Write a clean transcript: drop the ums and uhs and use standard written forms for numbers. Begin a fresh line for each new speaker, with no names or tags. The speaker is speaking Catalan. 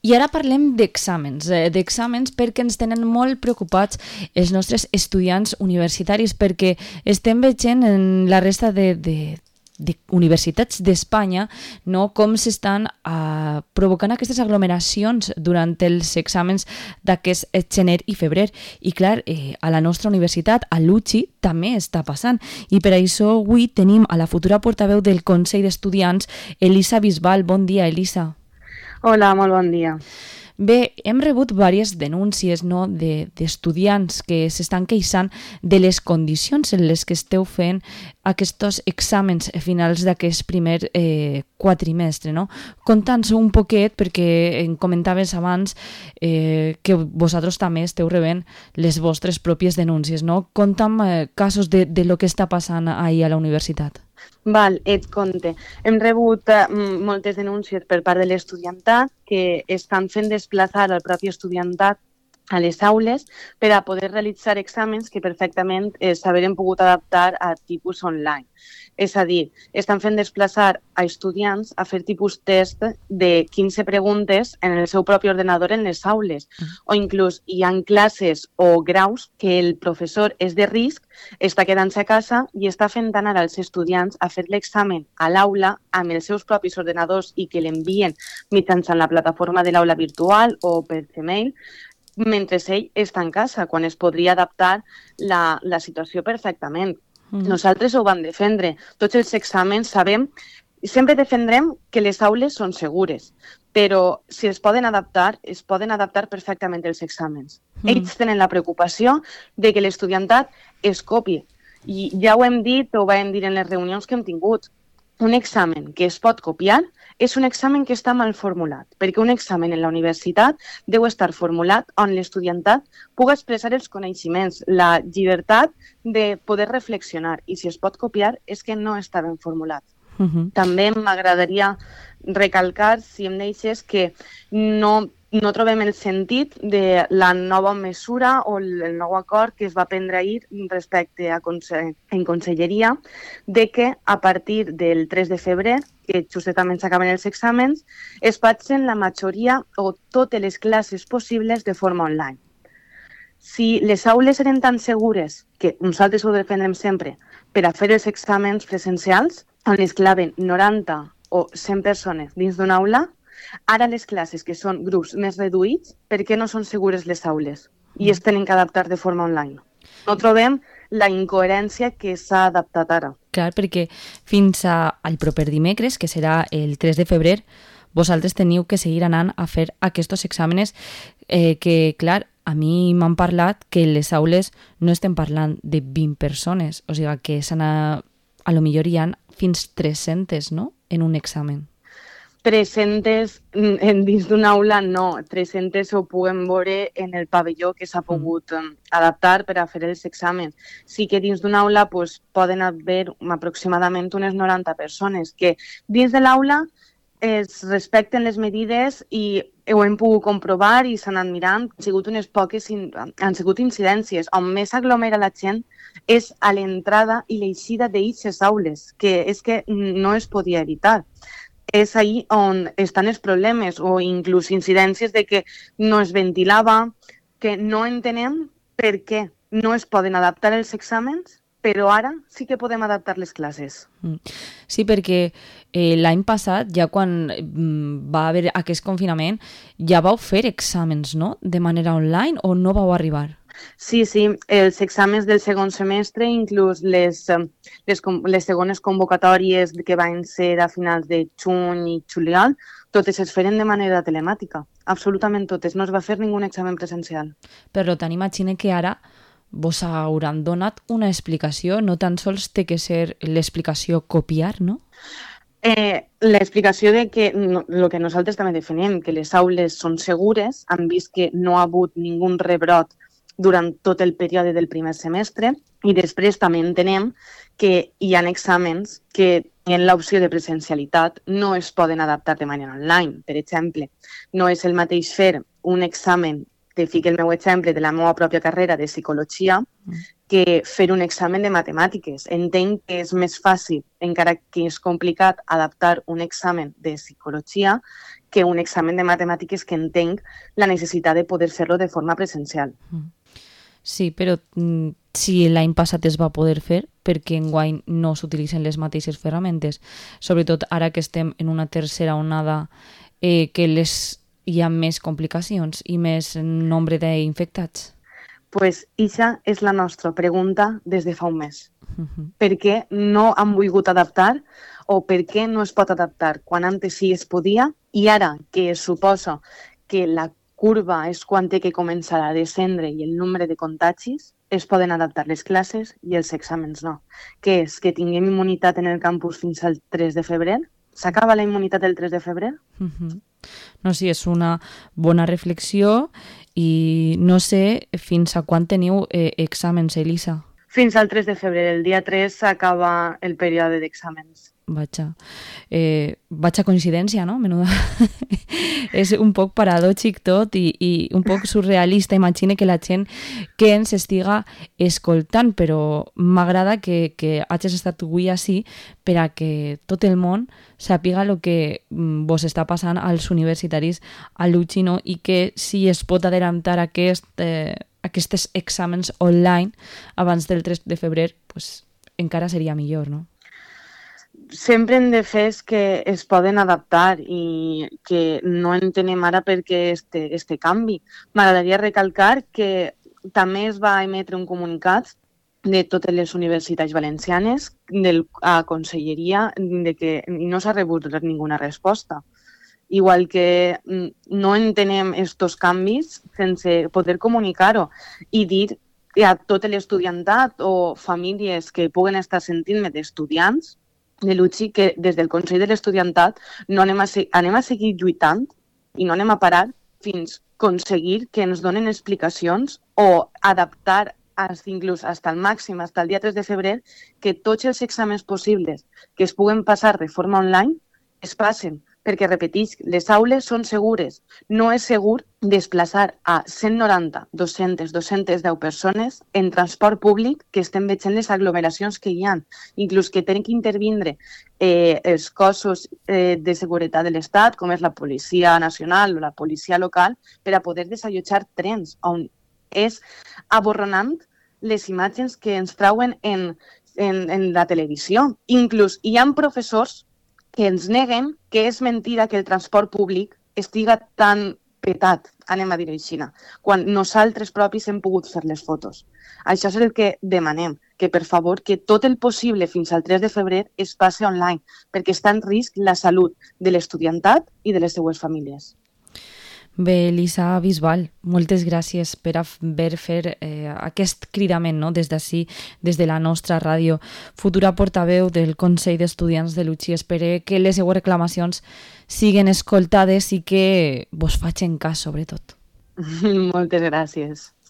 I ara parlem d'exàmens perquè ens tenen molt preocupats els nostres estudiants universitaris, perquè estem veient en la resta de universitats d'Espanya, no, com s'estan provocant aquestes aglomeracions durant els exàmens d'aquest gener i febrer. I clar, a la nostra universitat, a l'UCI, també està passant. I per això avui tenim a la futura portaveu del Consell d'Estudiants, Elisa Bisbal. Bon dia, Elisa.
Hola, molt bon dia.
Bé, hem rebut diverses denúncies, no, d'estudiants que s'estan queixant de les condicions en les que esteu fent aquests exàmens finals d'aquest primer quatrimestre, no? Conta'ns un poquet, perquè em comentaves abans que vosaltres també esteu rebent les vostres pròpies denúncies, no? Conta'm casos de lo que està passant ahir a la universitat.
Val, et conte. Hem rebut moltes denúncies per part de l'estudiantat que estan fent desplaçar el propi estudiantat a les aules per a poder realitzar exàmens que perfectament s'haurien pogut adaptar a tipus online. És a dir, estan fent desplaçar a estudiants a fer tipus test de 15 preguntes en el seu propi ordenador en les aules. O inclús hi ha classes o graus que el professor és de risc, està quedant-se a casa i està fent anar als estudiants a fer l'examen a l'aula amb els seus propis ordenadors i que l'envien mitjançant la plataforma de l'aula virtual o per Gmail, mentre ell està en casa, quan es podria adaptar la situació perfectament. Nosaltres ho vam defendre. Tots els exàmens sabem, sempre defendrem que les aules són segures, però si es poden adaptar perfectament els exàmens. Ells tenen la preocupació de que l'estudiantat es copi. I ja ho hem dit, ho vam dir en les reunions que hem tingut. Un examen que es pot copiar és un examen que està mal formulat, perquè un examen en la universitat deu estar formulat on l'estudiantat pugui expressar els coneixements, la llibertat de poder reflexionar, i si es pot copiar és que no està ben formulat. També m'agradaria recalcar, si em deixes, que no trobem el sentit de la nova mesura o el nou acord que es va prendre ahir respecte en conselleria, de que a partir del 3 de febrer, que justament s'acaben els exàmens, es facin la majoria o totes les classes possibles de forma online. Si les aules eren tan segures, que nosaltres ho defendrem sempre, per a fer els exàmens presencials, on es claven 90 o 100 persones dins d'una aula, ara les classes, que són grups més reduïts, per què no són segures les aules i es tenen que adaptar de forma online? No trobem la incoherència que s'ha adaptat ara.
Clar, perquè fins al proper dimecres, que serà el 3 de febrer, vosaltres teniu que seguir anant a fer aquests exàmenes que, clar, a mi m'han parlat que les aules no estem parlant de 20 persones, o sigui que a lo millor hi ha fins 300, no?, en un examen.
300 dins d'una aula no, 300 ho puguem veure en el pavelló que s'ha pogut adaptar per a fer els exàmens. Sí que dins d'una aula poden haver aproximadament unes 90 persones que dins de l'aula es respecten les medides i ho hem pogut comprovar i s'han anat mirant. Han sigut incidències. On més aglomera la gent és a l'entrada i l'eixida d'eixes aules, que és que no es podia evitar. És ahí on estan els problemes o inclús incidències de que no es ventilava, que no entenem per què no es poden adaptar els exàmens, però ara sí que podem adaptar les classes.
Sí, perquè l'any passat, ja quan va haver aquest confinament, ja vau fer exàmens, no?, de manera online, o no vau arribar?
Sí, els exàmens del segon semestre, inclús les segones convocatòries que van ser a finals de juny i juliol, totes es feren de manera telemàtica, absolutament totes, no es va fer ningú examen presencial.
Per tant, imagine que ara vos hauran donat una explicació, no tan sols té que ser l'explicació copiar, no?
L'explicació de que el que nosaltres també definem, que les aules són segures, han vist que no ha hagut ningú rebrot durant tot el període del primer semestre, i després també entenem que hi ha exàmens que en l'opció de presencialitat no es poden adaptar de manera online. Per exemple, no és el mateix fer un examen, te fico el meu exemple de la meva pròpia carrera de psicologia, que fer un examen de matemàtiques. Entenc que és més fàcil, encara que és complicat, adaptar un examen de psicologia que un examen de matemàtiques que entenc la necessitat de poder fer-lo de forma presencial.
Sí, però si l'any passat es va poder fer, perquè enguany no s'utilitzen les mateixes ferramentes, sobretot ara que estem en una tercera onada que hi ha més complicacions i més nombre d'infectats?
Pues ixa és la nostra pregunta des de fa un mes. Per què no han volgut adaptar o per què no es pot adaptar quan antes sí es podia i ara que es suposa que la curva és quan té que començar a descendre i el nombre de contagis, es poden adaptar les classes i els exàmens no. Què és? Que tinguem immunitat en el campus fins al 3 de febrer? S'acaba la immunitat el 3 de febrer?
No, sí, és una bona reflexió i no sé fins a quan teniu exàmens, Elisa.
Fins al 3 de febrer. El dia 3 s'acaba el període d'exàmens.
Vaig a coincidència, no? Menuda. És un poc paradòxic tot i un poc surrealista. Imagina que la gent que ens estiga escoltant, però m'agrada que hagis estat avui així per a que tot el món sàpiga el que vos està passant als universitaris a l'UCI, no? I que si es pot adelantar aquests exàmens online abans del 3 de febrer, pues, encara seria millor, no?
Sempre hem de fer que es poden adaptar i que no entenem ara per què este canvi. M'agradaria recalcar que també es va emetre un comunicat de totes les universitats valencianes a Conselleria de que no s'ha rebut ninguna resposta. Igual que no entenem estos canvis sense poder comunicar-ho i dir a tot l'estudiantat o famílies que puguen estar sentint-me d'estudiants de l'UCI que des del Consell de l'Estudiantat no anem a seguir lluitant i no anem a parar fins aconseguir que ens donen explicacions o adaptar inclús fins al màxim, fins al dia 3 de febrer, que tots els exàmens possibles que es puguen passar de forma online es passen, perquè, repetisc, les aules són segures. No és segur desplaçar a 190, 200, 210 persones en transport públic que estem veient les aglomeracions que hi ha, inclús que tenen que intervindre els cossos de seguretat de l'Estat, com és la Policia Nacional o la Policia Local, per a poder desallotjar trens, on és aborronant les imatges que ens trauen en la televisió. Inclús hi ha professors que ens neguen que és mentira que el transport públic estiga tan petat, anem a dir així, quan nosaltres propis hem pogut fer les fotos. Això és el que demanem, que per favor que tot el possible fins al 3 de febrer es passi online, perquè està en risc la salut de l'estudiantat i de les seues famílies.
Bé, Elisa Bisbal, moltes gràcies per haver fet aquest cridament, no? Des d'ací, des de la nostra ràdio, futura portaveu del Consell d'Estudiants de l'UCI. Espero que les seues reclamacions siguen escoltades i que vos facin cas, sobretot.
Moltes gràcies.